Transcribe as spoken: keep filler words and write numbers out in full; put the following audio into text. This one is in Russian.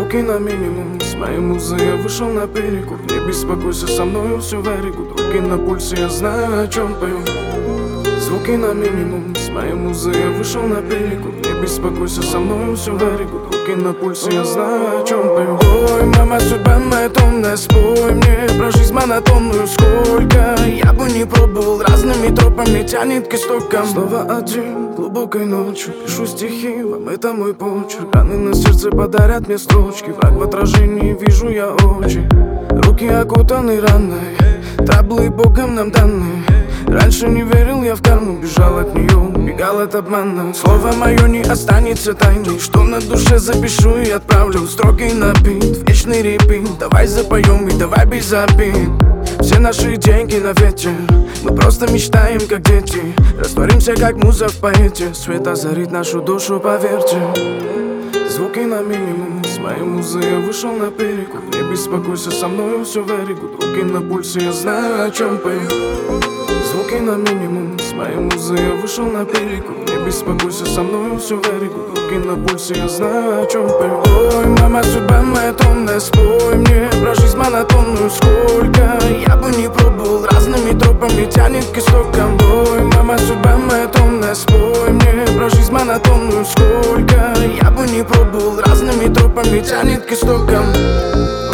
Звуки на минимум, с моей музой я вышел на перекур. Не беспокойся, со мною все very good. Руки на пульсе, я знаю, о чем пою. Звуки на минимум, с моей музой я вышел на перекур. Не беспокойся, со мною все very good. Руки на пульсе, я знаю, о чем пою. Ой, мама, судьба моя томная, спой мне про жизнь монотонную. Сколько я бы не пробовал, разными тропами тянет к истокам. Снова один, глубокой ночью пишу стихи, вам это мой почерк. Раны на сердце подарят мне строчки. Враг в отражении вижу я очи. Руки окутаны раной, траблы богом нам даны. Раньше не верил я в карму, бежал от нее, бегал от обмана. Слово мое не останется тайной, что на душе запишу и отправлю. Строки на бит, вечный репит. Давай запоем и давай без обид. Все наши деньги на ветер, мы просто мечтаем как дети. Растворимся как муза в поэте, свет озарит нашу душу, поверьте. Звуки на минимум, с моей музой я вышел на перекур. Не беспокойся, со мною все very good. Руки на пульсе, я знаю, о чем пою. Звуки на минимум, с моей музой я вышел на перекур. Не беспокойся, со мною все very good. Руки на пульсе, я знаю, о чем пою. Ой, мама, судьба моя томная, спой мне про жизнь монотонную. Сколько я бы не пробовал, разными тропами тянет к истокам. Ой, мама, судьба моя томная, спой мне про жизнь монотонную. Сколько я бы не пробовал, разными тропами тянет к истокам.